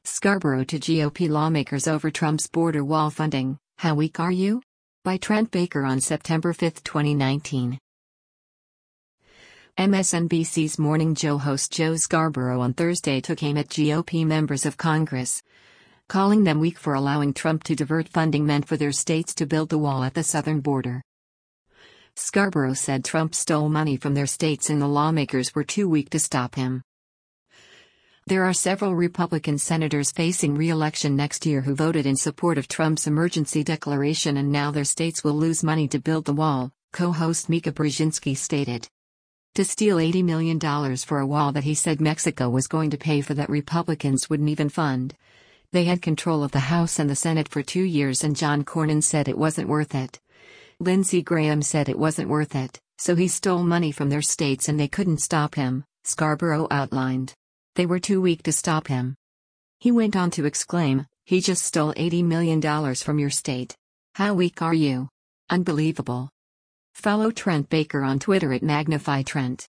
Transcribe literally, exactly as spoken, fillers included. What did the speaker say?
Scarborough to G O P lawmakers over Trump's border wall funding, How Weak Are You? By Trent Baker on September fifth, twenty nineteen. M S N B C's Morning Joe host Joe Scarborough on Thursday took aim at G O P members of Congress, calling them weak for allowing Trump to divert funding meant for their states to build the wall at the southern border. Scarborough said Trump stole money from their states and the lawmakers were too weak to stop him. There are several Republican senators facing re-election next year who voted in support of Trump's emergency declaration, and now their states will lose money to build the wall, co-host Mika Brzezinski stated. To steal eighty million dollars for a wall that he said Mexico was going to pay for that Republicans wouldn't even fund. They had control of the House and the Senate for two years and John Cornyn said it wasn't worth it. Lindsey Graham said it wasn't worth it, so he stole money from their states and they couldn't stop him, Scarborough outlined. They were too weak to stop him. He went on to exclaim, "He just stole eighty million dollars from your state. How weak are you? Unbelievable." Follow Trent Baker on Twitter at Magnify Trent.